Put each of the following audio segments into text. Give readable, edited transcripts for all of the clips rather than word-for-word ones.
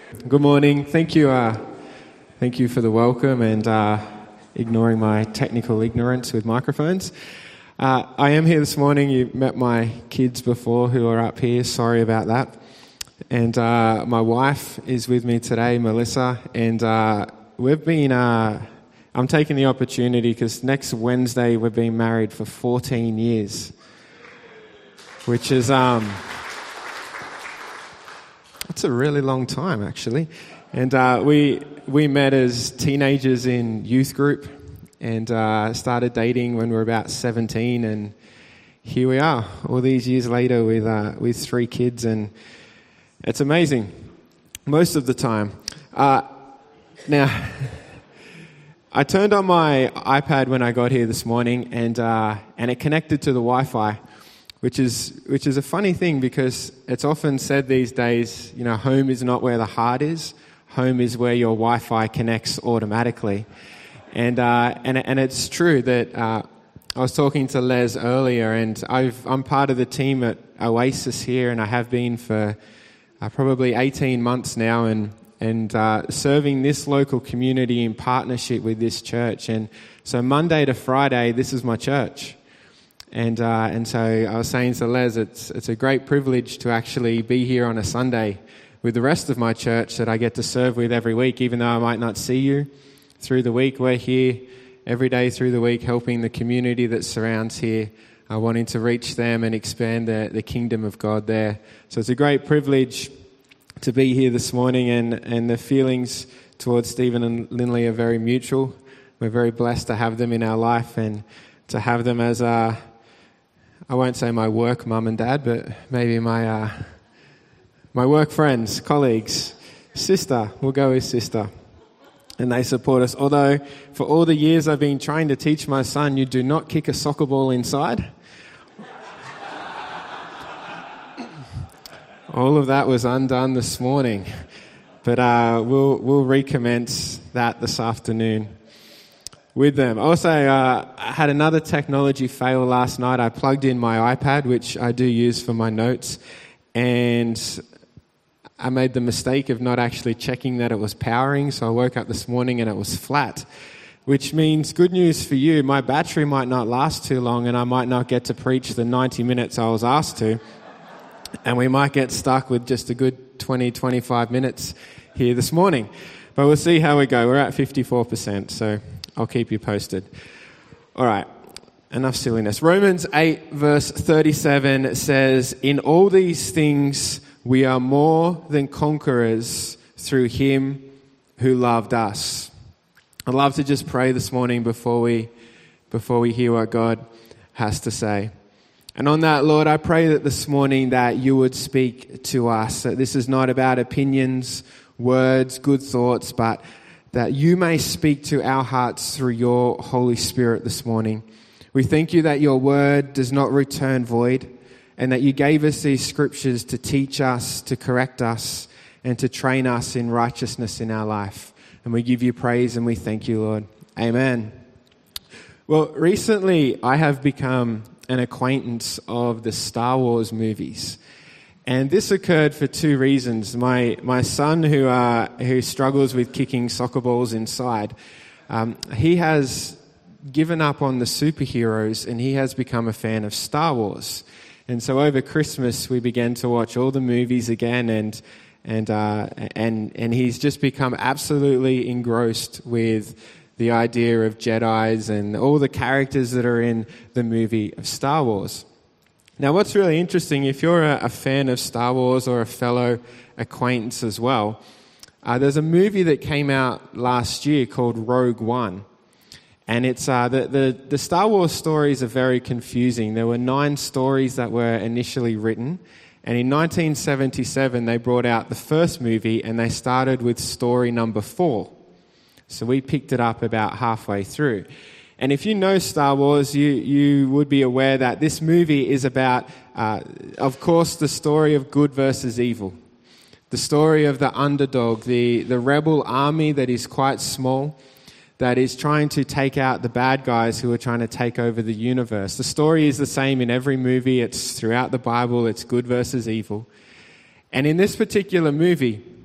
Good morning. Thank you for the welcome and ignoring my technical ignorance with microphones. I am here this morning. You met my kids before who are up here. Sorry about that. And my wife is with me today, Melissa. And we've been. I'm taking the opportunity because next Wednesday we're being married for 14 years, which is it's a really long time, actually. And we met as teenagers in youth group and started dating when we were about 17. And here we are, all these years later with 3 kids. And it's amazing, most of the time. Now, I turned on my iPad when I got here this morning, and it connected to the Wi-Fi. Which is a funny thing because it's often said these days, you know, home is not where the heart is. Home is where your Wi-Fi connects automatically. And it's true that I was talking to Les earlier, and I'm part of the team at Oasis here, and I have been for probably 18 months now, and serving this local community in partnership with this church. And so Monday to Friday, this is my church. And so I was saying to Les, it's a great privilege to actually be here on a Sunday with the rest of my church that I get to serve with every week, even though I might not see you through the week. We're here every day through the week helping the community that surrounds here, wanting to reach them and expand the kingdom of God there. So it's a great privilege to be here this morning, and the feelings towards Stephen and Lindley are very mutual. We're very blessed to have them in our life and to have them as I won't say my work mum and dad, but maybe my work friends, colleagues, sister. We'll go with sister. And they support us. Although for all the years I've been trying to teach my son, you do not kick a soccer ball inside. All of that was undone this morning. But we'll recommence that this afternoon with them. Also, I had another technology fail last night. I plugged in my iPad, which I do use for my notes, and I made the mistake of not actually checking that it was powering, so I woke up this morning and it was flat, which means good news for you. My battery might not last too long, and I might not get to preach the 90 minutes I was asked to, and we might get stuck with just a good 20, 25 minutes here this morning. But we'll see how we go. We're at 54%, so I'll keep you posted. All right, enough silliness. Romans 8 verse 37 says, "In all these things we are more than conquerors through him who loved us." I'd love to just pray this morning before we hear what God has to say. And on that, Lord, I pray that this morning that you would speak to us, that this is not about opinions, words, good thoughts, but that you may speak to our hearts through your Holy Spirit this morning. We thank you that your word does not return void, and that you gave us these scriptures to teach us, to correct us, and to train us in righteousness in our life. And we give you praise and we thank you, Lord. Amen. Well, recently I have become an acquaintance of the Star Wars movies. And this occurred for 2 reasons. My son, who struggles with kicking soccer balls inside, he has given up on the superheroes and he has become a fan of Star Wars. And so over Christmas we began to watch all the movies again, and he's just become absolutely engrossed with the idea of Jedis and all the characters that are in the movie of Star Wars. Now, what's really interesting, if you're a fan of Star Wars or a fellow acquaintance as well, there's a movie that came out last year called Rogue One. And it's the Star Wars stories are very confusing. There were 9 stories that were initially written. And in 1977, they brought out the first movie and they started with story number 4. So we picked it up about halfway through. And if you know Star Wars, you would be aware that this movie is about, of course, the story of good versus evil. The story of the underdog, the rebel army that is quite small, that is trying to take out the bad guys who are trying to take over the universe. The story is the same in every movie. It's throughout the Bible. It's good versus evil. And in this particular movie,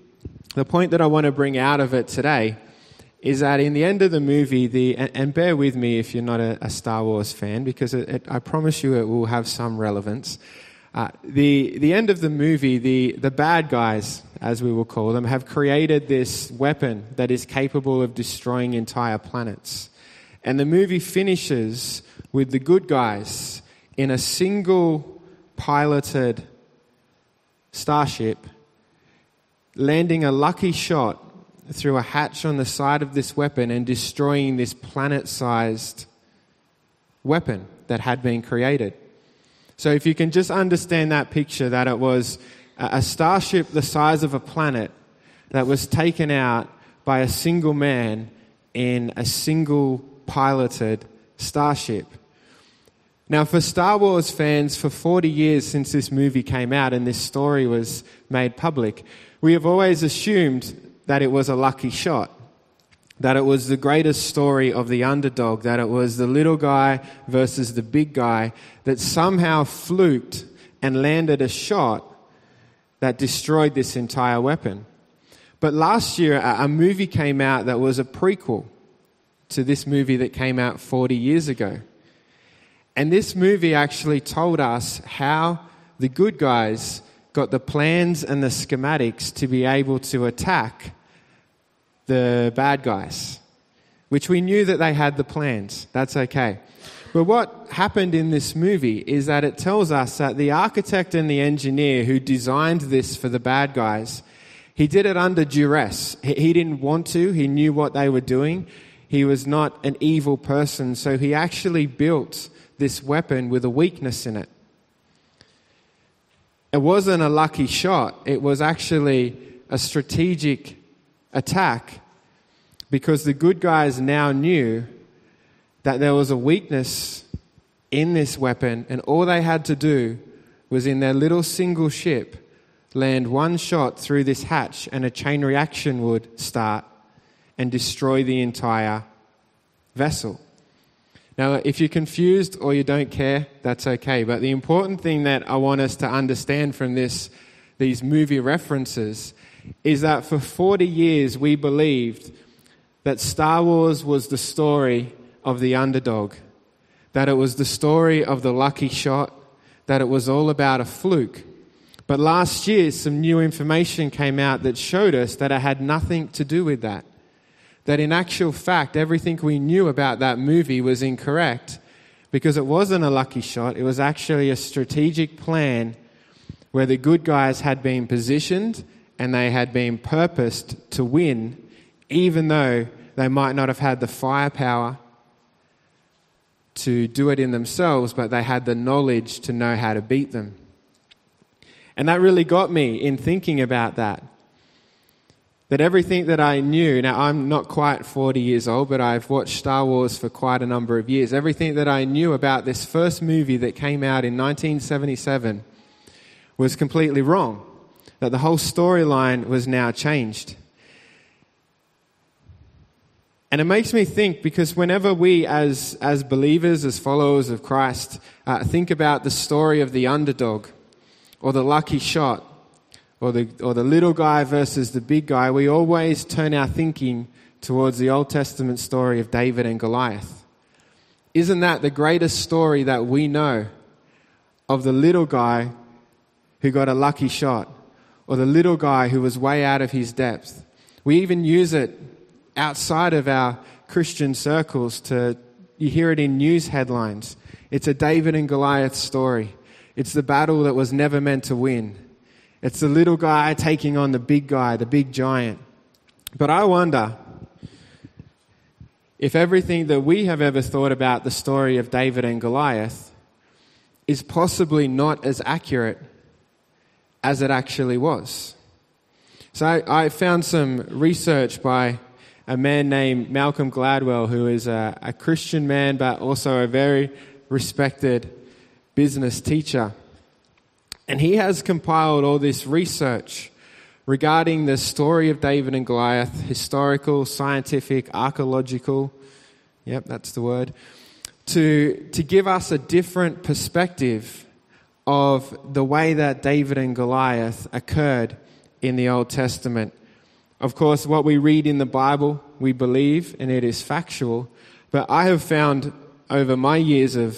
the point that I want to bring out of it today is that in the end of the movie, and bear with me if you're not a Star Wars fan, because I promise you it will have some relevance. The end of the movie, the bad guys, as we will call them, have created this weapon that is capable of destroying entire planets. And the movie finishes with the good guys in a single piloted starship landing a lucky shot through a hatch on the side of this weapon and destroying this planet-sized weapon that had been created. So if you can just understand that picture, that it was a starship the size of a planet that was taken out by a single man in a single piloted starship. Now, for Star Wars fans, for 40 years since this movie came out and this story was made public, we have always assumed that it was a lucky shot, that it was the greatest story of the underdog, that it was the little guy versus the big guy that somehow fluked and landed a shot that destroyed this entire weapon. But last year, a movie came out that was a prequel to this movie that came out 40 years ago. And this movie actually told us how the good guys got the plans and the schematics to be able to attack the bad guys, which we knew that they had the plans. That's okay. But what happened in this movie is that it tells us that the architect and the engineer who designed this for the bad guys, he did it under duress. He didn't want to. He knew what they were doing. He was not an evil person, so he actually built this weapon with a weakness in it. It wasn't a lucky shot. It was actually a strategic attack because the good guys now knew that there was a weakness in this weapon, and all they had to do was in their little single ship land one shot through this hatch and a chain reaction would start and destroy the entire vessel. Now, if you're confused or you don't care, that's okay. But the important thing that I want us to understand from these movie references is that for 40 years we believed that Star Wars was the story of the underdog, that it was the story of the lucky shot, that it was all about a fluke. But last year, some new information came out that showed us that it had nothing to do with that. That in actual fact, everything we knew about that movie was incorrect because it wasn't a lucky shot. It was actually a strategic plan where the good guys had been positioned and they had been purposed to win, even though they might not have had the firepower to do it in themselves, but they had the knowledge to know how to beat them. And that really got me in thinking about that. That everything that I knew, now I'm not quite 40 years old, but I've watched Star Wars for quite a number of years. Everything that I knew about this first movie that came out in 1977 was completely wrong. That the whole storyline was now changed. And it makes me think, because whenever we as believers, as followers of Christ, think about the story of the underdog or the lucky shot, or the little guy versus the big guy, we always turn our thinking towards the Old Testament story of David and Goliath. Isn't that the greatest story that we know of the little guy who got a lucky shot, or the little guy who was way out of his depth? We even use it outside of our Christian circles. You hear it in news headlines. It's a David and Goliath story. It's the battle that was never meant to win. It's the little guy taking on the big guy, the big giant. But I wonder if everything that we have ever thought about the story of David and Goliath is possibly not as accurate as it actually was. So I found some research by a man named Malcolm Gladwell, who is a Christian man, but also a very respected business teacher. And he has compiled all this research regarding the story of David and Goliath, historical, scientific, archaeological, that's the word, to give us a different perspective of the way that David and Goliath occurred in the Old Testament. Of course, what we read in the Bible, we believe, and it is factual. But I have found over my years of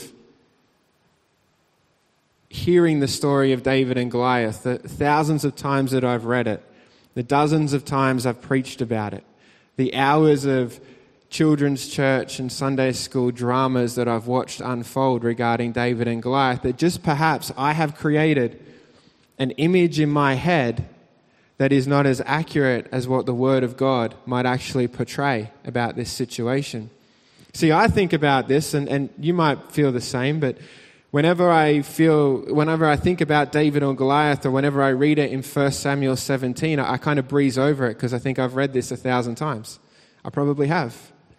hearing the story of David and Goliath, the thousands of times that I've read it, the dozens of times I've preached about it, the hours of children's church and Sunday school dramas that I've watched unfold regarding David and Goliath, that just perhaps I have created an image in my head that is not as accurate as what the Word of God might actually portray about this situation. See, I think about this, and you might feel the same, but whenever I think about David or Goliath, or whenever I read it in 1 Samuel 17, I kind of breeze over it because I think I've read this 1,000 times. I probably have.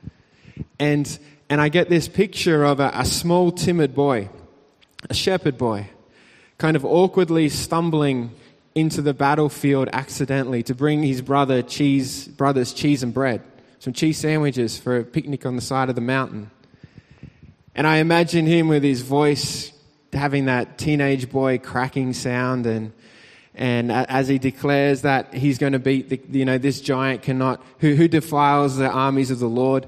And I get this picture of a small, timid boy, a shepherd boy, kind of awkwardly stumbling into the battlefield accidentally to bring his brother's cheese and bread, some cheese sandwiches for a picnic on the side of the mountain. And I imagine him with his voice having that teenage boy cracking sound, and as he declares that he's going to beat this giant who defiles the armies of the Lord.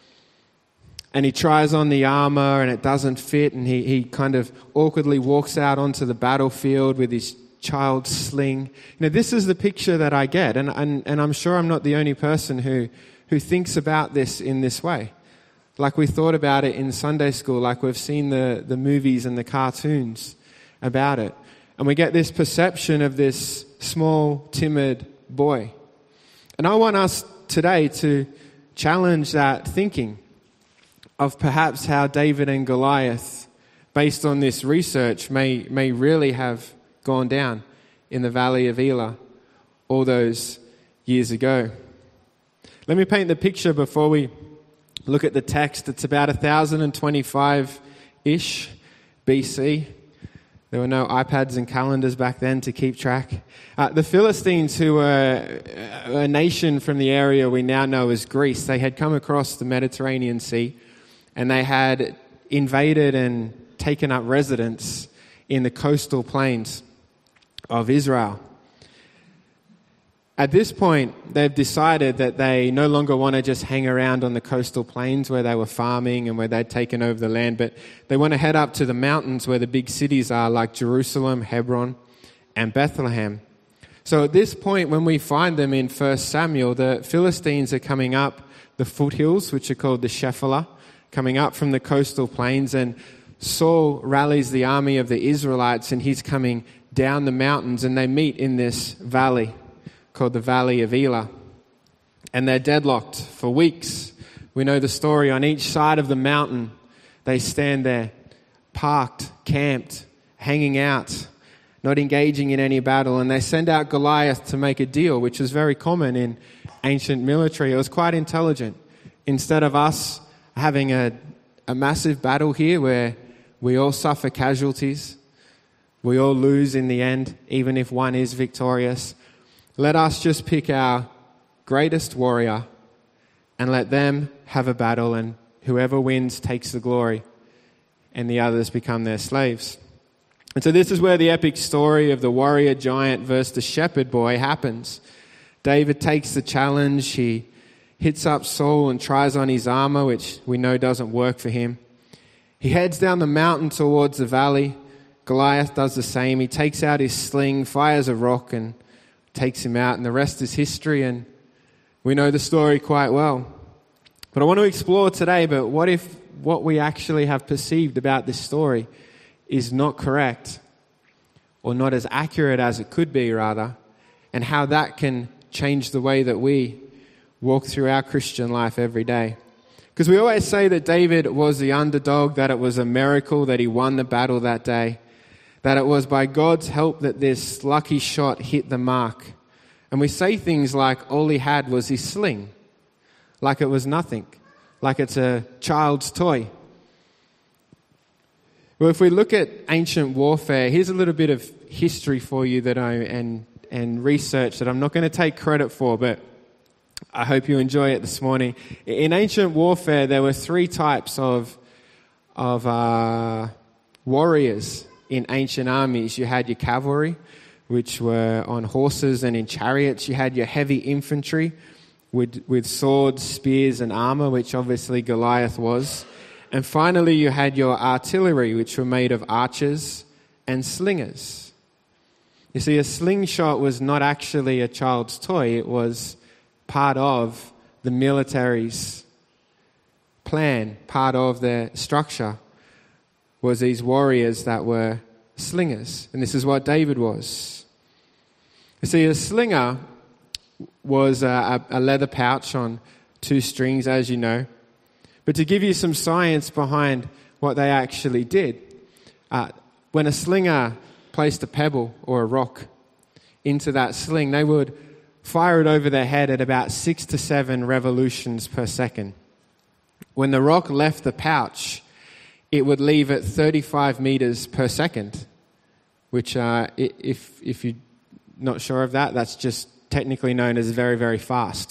And he tries on the armor and it doesn't fit, and he kind of awkwardly walks out onto the battlefield with his child's sling. This is the picture that I get, and I'm sure I'm not the only person who thinks about this in this way. Like we thought about it in Sunday school, like we've seen the movies and the cartoons about it. And we get this perception of this small, timid boy. And I want us today to challenge that thinking of perhaps how David and Goliath, based on this research, may really have gone down in the valley of Elah all those years ago. Let me paint the picture before we look at the text. It's about 1025-ish BC. There were no iPads and calendars back then to keep track. The Philistines, who were a nation from the area we now know as Greece, they had come across the Mediterranean Sea, and they had invaded and taken up residence in the coastal plains of Israel. At this point, they've decided that they no longer want to just hang around on the coastal plains where they were farming and where they'd taken over the land, but they want to head up to the mountains where the big cities are, like Jerusalem, Hebron, and Bethlehem. So at this point, when we find them in 1 Samuel, the Philistines are coming up the foothills, which are called the Shephelah, coming up from the coastal plains, and Saul rallies the army of the Israelites, and he's coming down the mountains, and they meet in this valley called the Valley of Elah. And they're deadlocked for weeks. We know the story. On each side of the mountain, they stand there, parked, camped, hanging out, not engaging in any battle. And they send out Goliath to make a deal, which was very common in ancient military. It was quite intelligent. Instead of us having a massive battle here where we all suffer casualties, we all lose in the end, even if one is victorious, let us just pick our greatest warrior and let them have a battle, and whoever wins takes the glory and the others become their slaves. And so this is where the epic story of the warrior giant versus the shepherd boy happens. David takes the challenge. He hits up Saul and tries on his armor, which we know doesn't work for him. He heads down the mountain towards the valley. Goliath does the same. He takes out his sling, fires a rock, and takes him out, and the rest is history, and we know the story quite well. But I want to explore today, but what if what we actually have perceived about this story is not correct, or not as accurate as it could be, rather, and how that can change the way that we walk through our Christian life every day. Because we always say that David was the underdog, that it was a miracle that he won the battle that day, that it was by God's help that this lucky shot hit the mark. And we say things like all he had was his sling, like it was nothing, like it's a child's toy. Well, if we look at ancient warfare, here's a little bit of history for you that and research that I'm not going to take credit for, but I hope you enjoy it this morning. In ancient warfare, there were three types of warriors in ancient armies. You had your cavalry, which were on horses and in chariots. You had your heavy infantry with swords, spears, and armor, which obviously Goliath was. And finally, you had your artillery, which were made of archers and slingers. You see, a slingshot was not actually a child's toy. It was part of the military's plan, part of their structure, was these warriors that were slingers. And this is what David was. You see, a slinger was a leather pouch on 2 strings, as you know. But to give you some science behind what they actually did, when a slinger placed a pebble or a rock into that sling, they would fire it over their head at about 6 to 7 revolutions per second. When the rock left the pouch, it would leave at 35 meters per second, which if you're not sure of that, that's just technically known as very, very fast.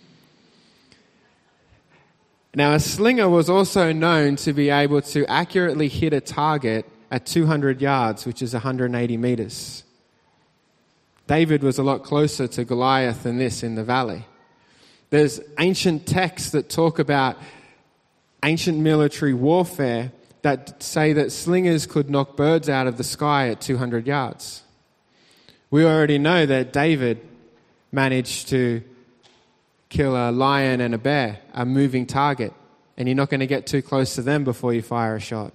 Now, a slinger was also known to be able to accurately hit a target at 200 yards, which is 180 meters. David was a lot closer to Goliath than this in the valley. There's ancient texts that talk about ancient military warfare that say that slingers could knock birds out of the sky at 200 yards. We already know that David managed to kill a lion and a bear, a moving target, and you're not going to get too close to them before you fire a shot.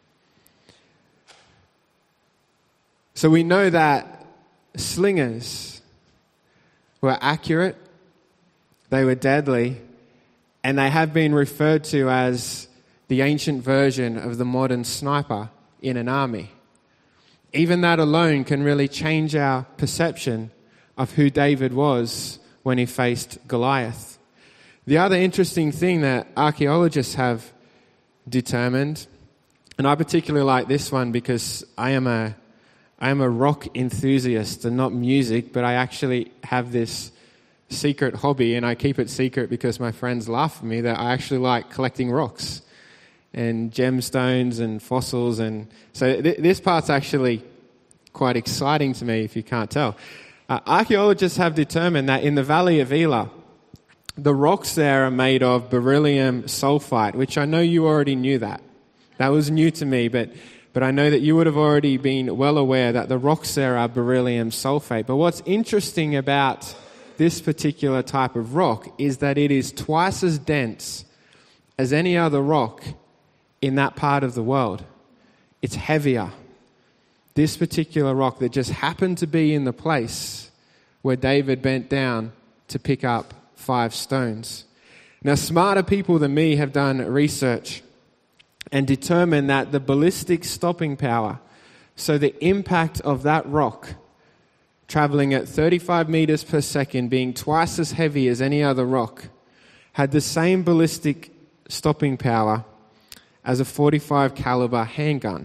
So we know that slingers were accurate, they were deadly, and they have been referred to as the ancient version of the modern sniper in an army. Even that alone can really change our perception of who David was when he faced Goliath. The other interesting thing that archaeologists have determined, and I particularly like this one because I am a rock enthusiast and not music, but I actually have this secret hobby, and I keep it secret because my friends laugh at me, that I actually like collecting rocks and gemstones and fossils. And so this part's actually quite exciting to me, if you can't tell. Archaeologists have determined that in the Valley of Elah, the rocks there are made of beryllium sulfide, which I know you already knew that. That was new to me, but I know that you would have already been well aware that the rocks there are beryllium sulfate. But what's interesting about this particular type of rock is that it is twice as dense as any other rock in that part of the world. It's heavier. This particular rock that just happened to be in the place where David bent down to pick up 5 stones. Now, smarter people than me have done research and determined that the ballistic stopping power, so the impact of that rock traveling at 35 meters per second, being twice as heavy as any other rock, had the same ballistic stopping power as a .45 caliber handgun.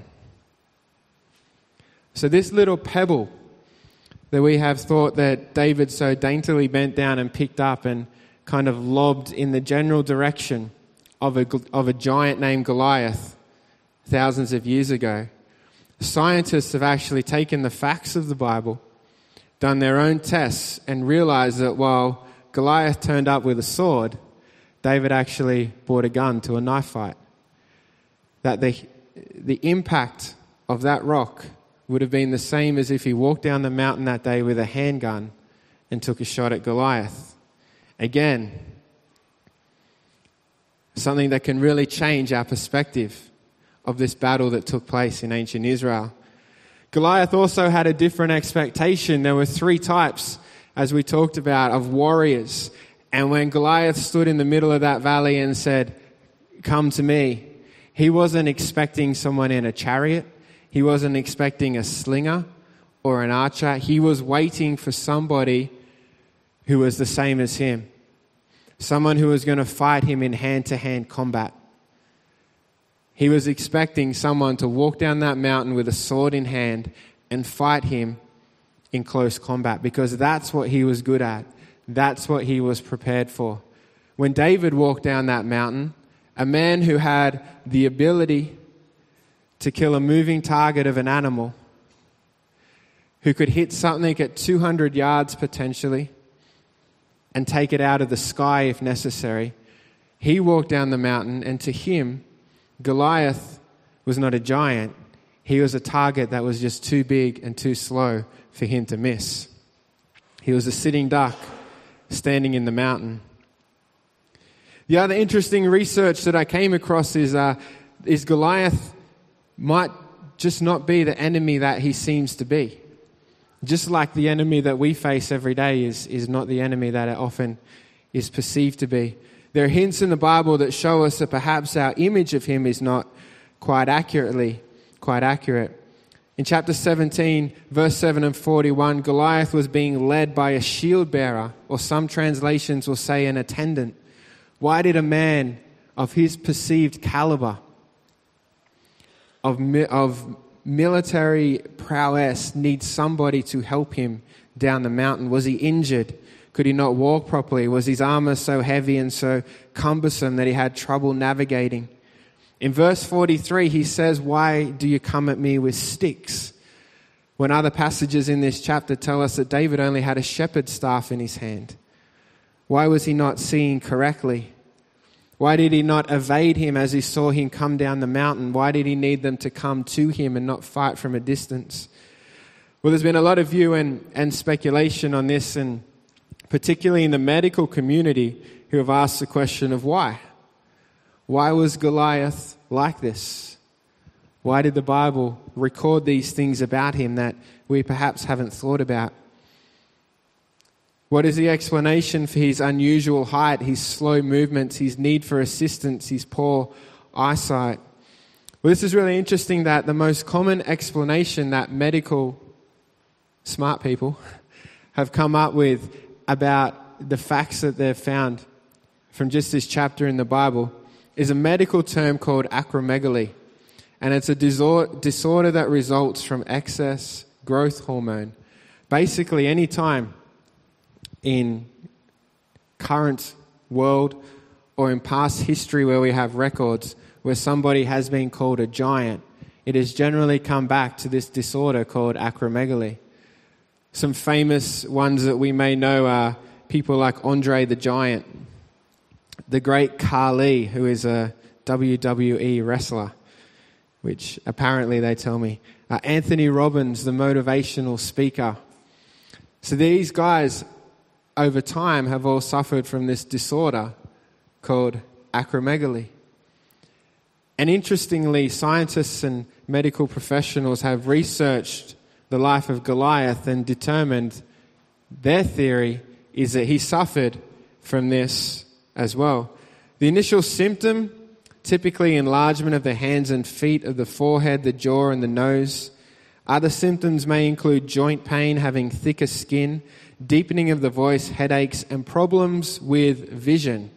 So this little pebble that we have thought that David so daintily bent down and picked up and kind of lobbed in the general direction of a giant named Goliath thousands of years ago, scientists have actually taken the facts of the Bible, done their own tests, and realized that while Goliath turned up with a sword, David actually brought a gun to a knife fight. That the impact of that rock would have been the same as if he walked down the mountain that day with a handgun and took a shot at Goliath. Again, something that can really change our perspective of this battle that took place in ancient Israel. Goliath also had a different expectation. There were 3 types, as we talked about, of warriors. And when Goliath stood in the middle of that valley and said, "Come to me," he wasn't expecting someone in a chariot. He wasn't expecting a slinger or an archer. He was waiting for somebody who was the same as him. Someone who was going to fight him in hand-to-hand combat. He was expecting someone to walk down that mountain with a sword in hand and fight him in close combat, because that's what he was good at. That's what he was prepared for. When David walked down that mountain, a man who had the ability to kill a moving target of an animal, who could hit something at 200 yards potentially and take it out of the sky if necessary. He walked down the mountain, and to him, Goliath was not a giant. He was a target that was just too big and too slow for him to miss. He was a sitting duck standing in the mountain. The other interesting research that I came across is Goliath might just not be the enemy that he seems to be. Just like the enemy that we face every day is not the enemy that it often is perceived to be. There are hints in the Bible that show us that perhaps our image of him is not quite accurate. In chapter 17, verse 7 and 41, Goliath was being led by a shield bearer, or some translations will say an attendant. Why did a man of his perceived caliber, of military prowess, need somebody to help him down the mountain? Was he injured? Could he not walk properly? Was his armor so heavy and so cumbersome that he had trouble navigating? In verse 43, he says, "Why do you come at me with sticks?" When other passages in this chapter tell us that David only had a shepherd's staff in his hand. Why was he not seeing correctly? Why did he not evade him as he saw him come down the mountain? Why did he need them to come to him and not fight from a distance? Well, there's been a lot of view and speculation on this, and particularly in the medical community, who have asked the question of why. Why was Goliath like this? Why did the Bible record these things about him that we perhaps haven't thought about? What is the explanation for his unusual height, his slow movements, his need for assistance, his poor eyesight? Well, this is really interesting that the most common explanation that medical smart people have come up with about the facts that they've found from just this chapter in the Bible is a medical term called acromegaly. And it's a disorder that results from excess growth hormone. Basically, any time in current world or in past history where we have records where somebody has been called a giant, it has generally come back to this disorder called acromegaly. Some famous ones that we may know are people like Andre the Giant, the great Khali, who is a WWE wrestler, which apparently they tell me, Anthony Robbins, the motivational speaker. So these guys over time have all suffered from this disorder called acromegaly. And interestingly, scientists and medical professionals have researched the life of Goliath and determined their theory is that he suffered from this as well. The initial symptom, typically enlargement of the hands and feet, of the forehead, the jaw, and the nose. Other symptoms may include joint pain, having thicker skin, deepening of the voice, headaches, and problems with vision.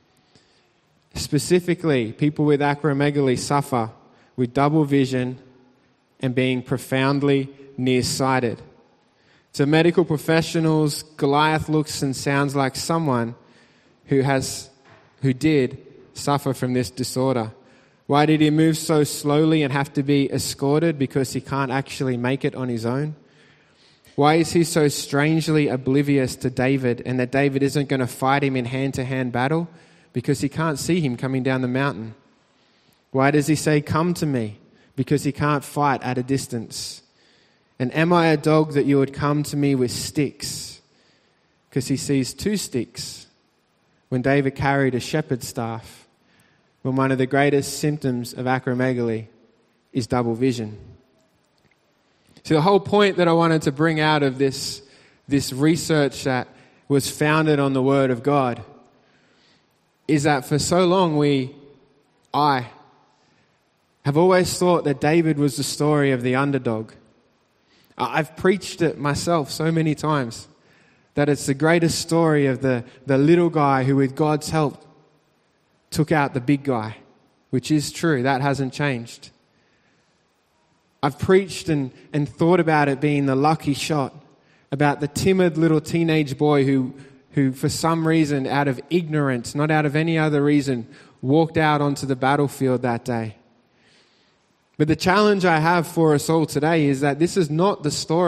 Specifically, people with acromegaly suffer with double vision and being profoundly nearsighted. To medical professionals, Goliath looks and sounds like someone who did suffer from this disorder. Why did he move so slowly and have to be escorted? Because he can't actually make it on his own. Why is he so strangely oblivious to David, and that David isn't going to fight him in hand-to-hand battle? Because he can't see him coming down the mountain. Why does he say, "Come to me"? Because he can't fight at a distance. And am I a dog that you would come to me with sticks? Because he sees two sticks when David carried a shepherd's staff, when one of the greatest symptoms of acromegaly is double vision. So the whole point that I wanted to bring out of this research that was founded on the Word of God is that for so long I have always thought that David was the story of the underdog. I've preached it myself so many times, that it's the greatest story of the little guy who with God's help took out the big guy, which is true. That hasn't changed. I've preached and thought about it being the lucky shot, about the timid little teenage boy who for some reason, out of ignorance, not out of any other reason, walked out onto the battlefield that day. But the challenge I have for us all today is that this is not the story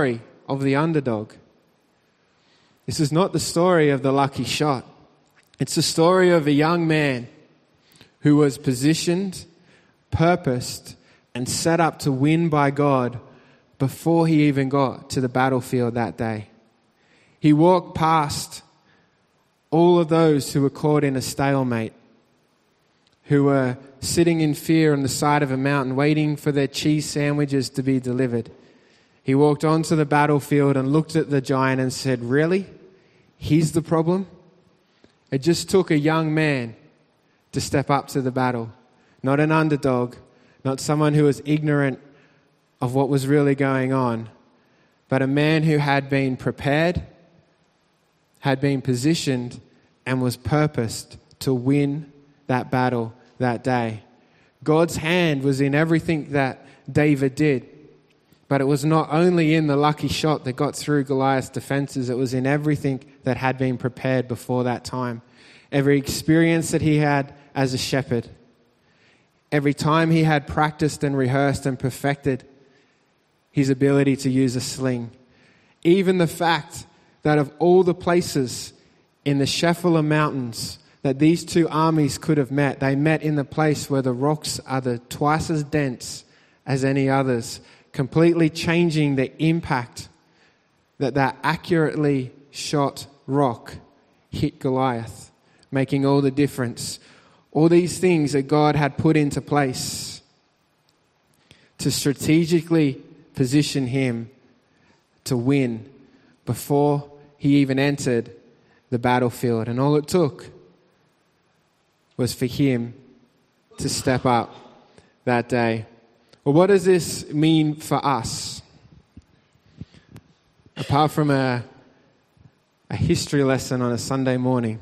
of the underdog. This is not the story of the lucky shot. It's the story of a young man who was positioned, purposed, and set up to win by God before he even got to the battlefield that day. He walked past all of those who were caught in a stalemate, who were sitting in fear on the side of a mountain waiting for their cheese sandwiches to be delivered. He walked onto the battlefield and looked at the giant and said, "Really? He's the problem?" It just took a young man to step up to the battle, not an underdog, not someone who was ignorant of what was really going on, but a man who had been prepared, had been positioned, and was purposed to win that battle that day. God's hand was in everything that David did, but it was not only in the lucky shot that got through Goliath's defenses, it was in everything that had been prepared before that time. Every experience that he had as a shepherd, every time he had practiced and rehearsed and perfected his ability to use a sling. Even the fact that of all the places in the Shephelah Mountains that these two armies could have met, they met in the place where the rocks are twice as dense as any others, completely changing the impact that accurately shot rock hit Goliath, making all the difference. All these things that God had put into place to strategically position him to win before he even entered the battlefield. And all it took was for him to step up that day. Well, what does this mean for us? Apart from a history lesson on a Sunday morning.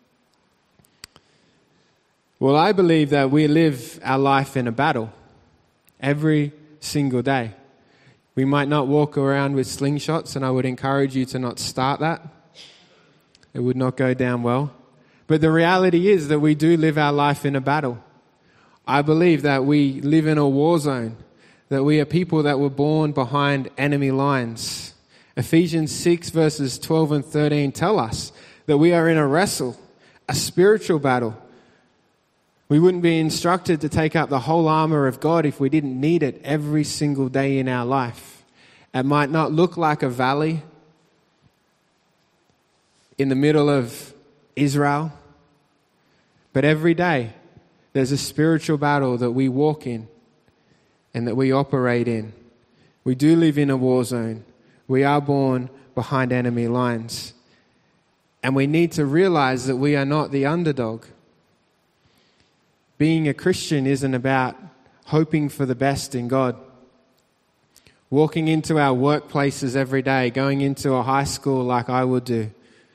Well, I believe that we live our life in a battle every single day. We might not walk around with slingshots, and I would encourage you to not start that. It would not go down well. But the reality is that we do live our life in a battle. I believe that we live in a war zone, that we are people that were born behind enemy lines. Ephesians 6 verses 12 and 13 tell us that we are in a wrestle, a spiritual battle. We wouldn't be instructed to take up the whole armor of God if we didn't need it every single day in our life. It might not look like a valley in the middle of Israel, but every day there's a spiritual battle that we walk in and that we operate in. We do live in a war zone. We are born behind enemy lines. And we need to realize that we are not the underdog. Being a Christian isn't about hoping for the best in God. Walking into our workplaces every day, going into a high school like I would do.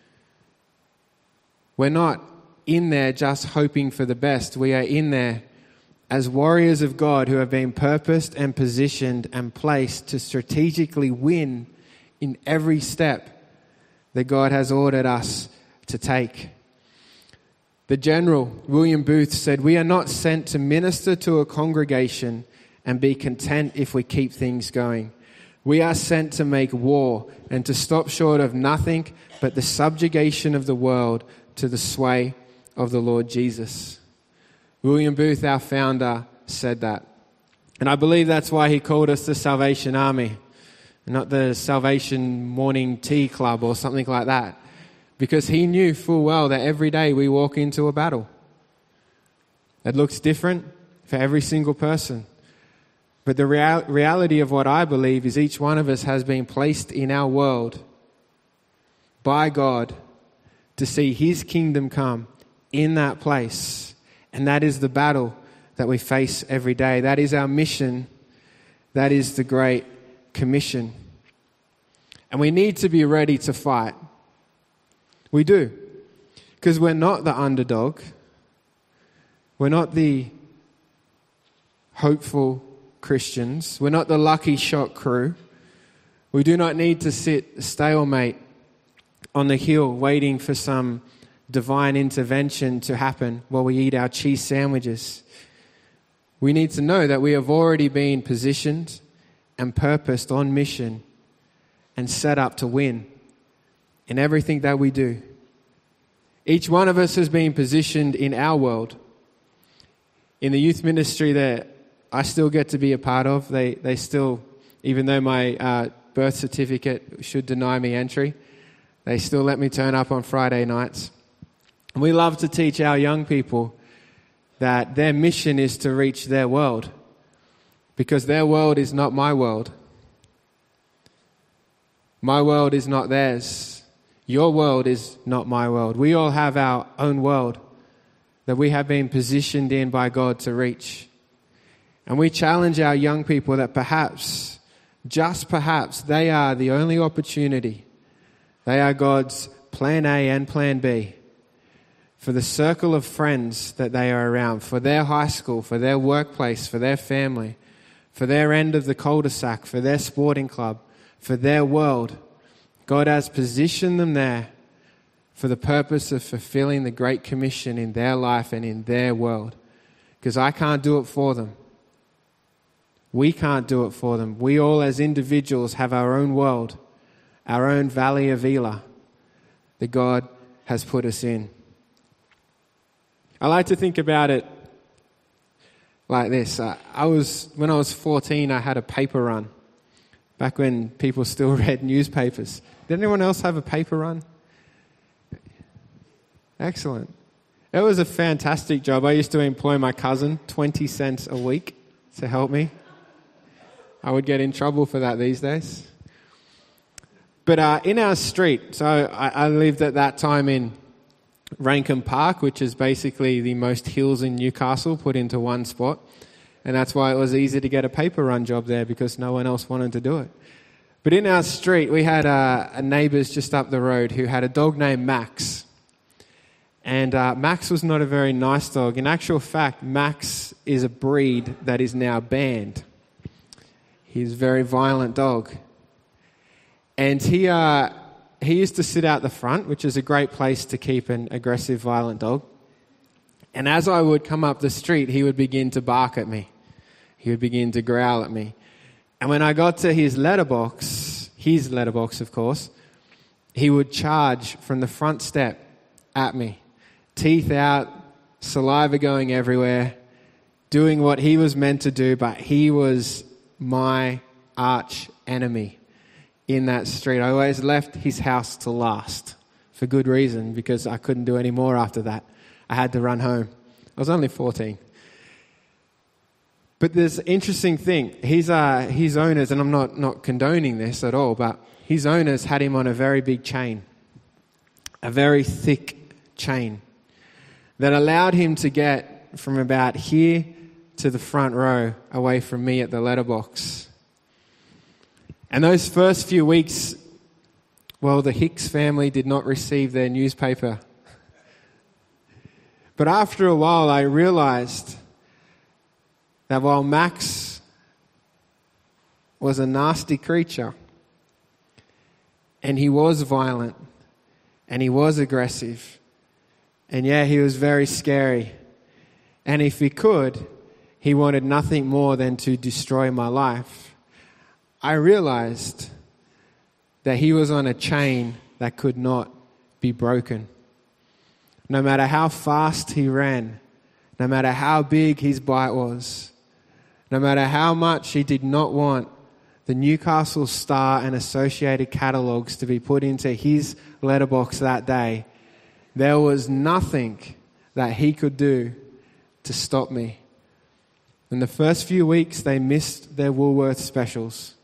We're not in there just hoping for the best. We are in there as warriors of God who have been purposed and positioned and placed to strategically win in every step that God has ordered us to take. The General, William Booth, said, "We are not sent to minister to a congregation and be content if we keep things going. We are sent to make war and to stop short of nothing but the subjugation of the world to the sway of the Lord Jesus." William Booth, our founder, said that. And I believe that's why he called us the Salvation Army, not the Salvation Morning Tea Club or something like that. Because he knew full well that every day we walk into a battle. It looks different for every single person. But the reality of what I believe is each one of us has been placed in our world by God to see his kingdom come in that place. And that is the battle that we face every day. That is our mission. That is the Great Commission. And we need to be ready to fight. We do. Because we're not the underdog. We're not the hopeful Christians. We're not the lucky shot crew. We do not need to sit stalemate on the hill waiting for some divine intervention to happen while we eat our cheese sandwiches. We need to know that we have already been positioned and purposed on mission and set up to win in everything that we do. Each one of us has been positioned in our world. In the youth ministry that I still get to be a part of, they still, even though my birth certificate should deny me entry, they still let me turn up on Friday nights. And we love to teach our young people that their mission is to reach their world, because their world is not my world. My world is not theirs. Your world is not my world. We all have our own world that we have been positioned in by God to reach. And we challenge our young people that perhaps, just perhaps, they are the only opportunity. They are God's plan A and plan B for the circle of friends that they are around, for their high school, for their workplace, for their family, for their end of the cul-de-sac, for their sporting club, for their world. God has positioned them there for the purpose of fulfilling the Great Commission in their life and in their world. Because I can't do it for them. We can't do it for them. We all as individuals have our own world, our own valley of Elah that God has put us in. I like to think about it like this. When I was 14, I had a paper run. Back when people still read newspapers. Did anyone else have a paper run? Excellent. It was a fantastic job. I used to employ my cousin 20 cents a week to help me. I would get in trouble for that these days. But in our street, so I lived at that time in Rankin Park, which is basically the most hills in Newcastle put into one spot. And that's why it was easy to get a paper run job there, because no one else wanted to do it. But in our street, we had neighbours just up the road who had a dog named Max. And Max was not a very nice dog. In actual fact, Max is a breed that is now banned. He's a very violent dog. And he used to sit out the front, which is a great place to keep an aggressive, violent dog. And as I would come up the street, he would begin to bark at me. He would begin to growl at me. And when I got to his letterbox, of course, he would charge from the front step at me. Teeth out, saliva going everywhere, doing what he was meant to do, but he was my arch enemy in that street. I always left his house to last, for good reason, because I couldn't do any more after that. I had to run home. I was only 14. But there's an interesting thing. His owners, and I'm not condoning this at all, but his owners had him on a very big chain, a very thick chain that allowed him to get from about here to the front row away from me at the letterbox. And those first few weeks, well, the Hicks family did not receive their newspaper. But after a while, I realized that while Max was a nasty creature, and he was violent, and he was aggressive, and yeah, he was very scary, and if he could, he wanted nothing more than to destroy my life, I realized that he was on a chain that could not be broken. No matter how fast he ran, no matter how big his bite was, no matter how much he did not want the Newcastle Star and associated catalogues to be put into his letterbox that day, there was nothing that he could do to stop me. In the first few weeks, they missed their Woolworths specials.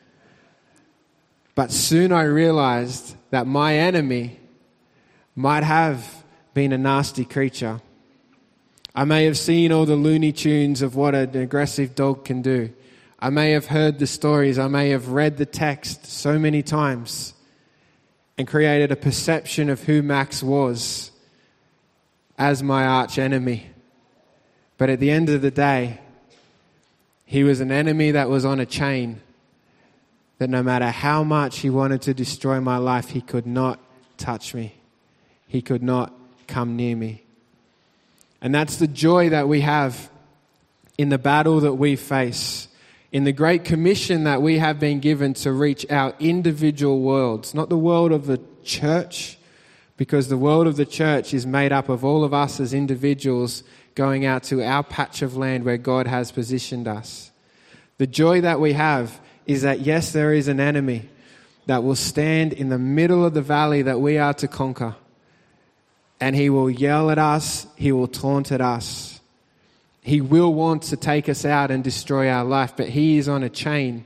But soon I realized that my enemy might have been a nasty creature. I may have seen all the Looney Tunes of what an aggressive dog can do. I may have heard the stories. I may have read the text so many times and created a perception of who Max was as my arch enemy. But at the end of the day, he was an enemy that was on a chain, that no matter how much he wanted to destroy my life, he could not touch me. He could not come near me. And that's the joy that we have in the battle that we face, in the great commission that we have been given to reach our individual worlds, not the world of the church, because the world of the church is made up of all of us as individuals going out to our patch of land where God has positioned us. The joy that we have is that, yes, there is an enemy that will stand in the middle of the valley that we are to conquer. And he will yell at us. He will taunt at us. He will want to take us out and destroy our life. But he is on a chain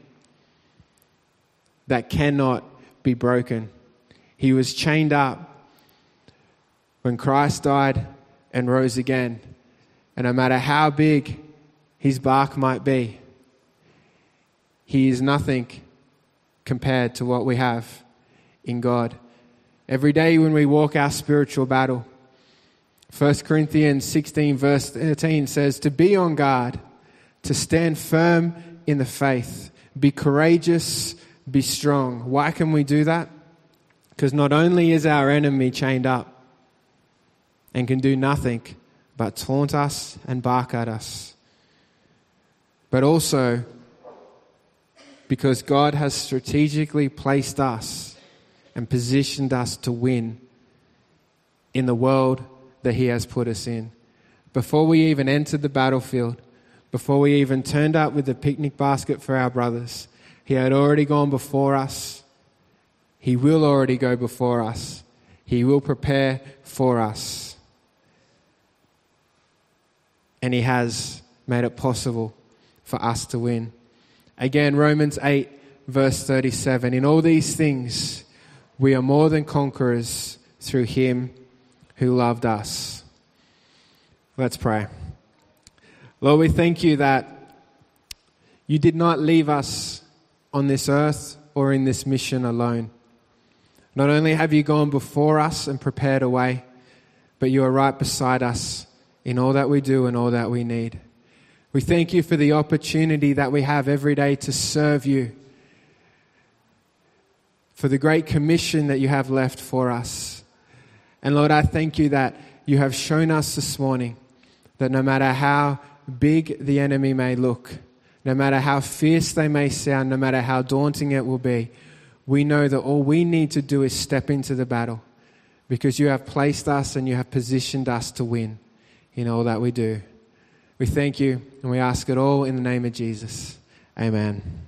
that cannot be broken. He was chained up when Christ died and rose again. And no matter how big his bark might be, he is nothing compared to what we have in God. Every day when we walk our spiritual battle, 1 Corinthians 16 verse 13 says, to be on guard, to stand firm in the faith, be courageous, be strong. Why can we do that? Because not only is our enemy chained up and can do nothing but taunt us and bark at us, but also because God has strategically placed us and positioned us to win in the world that he has put us in. Before we even entered the battlefield, before we even turned up with the picnic basket for our brothers, he had already gone before us. He will already go before us. He will prepare for us. And he has made it possible for us to win. Again, Romans 8, verse 37. In all these things, we are more than conquerors through him who loved us. Let's pray. Lord, we thank you that you did not leave us on this earth or in this mission alone. Not only have you gone before us and prepared a way, but you are right beside us in all that we do and all that we need. We thank you for the opportunity that we have every day to serve you, for the great commission that you have left for us. And Lord, I thank you that you have shown us this morning that no matter how big the enemy may look, no matter how fierce they may sound, no matter how daunting it will be, we know that all we need to do is step into the battle because you have placed us and you have positioned us to win in all that we do. We thank you and we ask it all in the name of Jesus. Amen.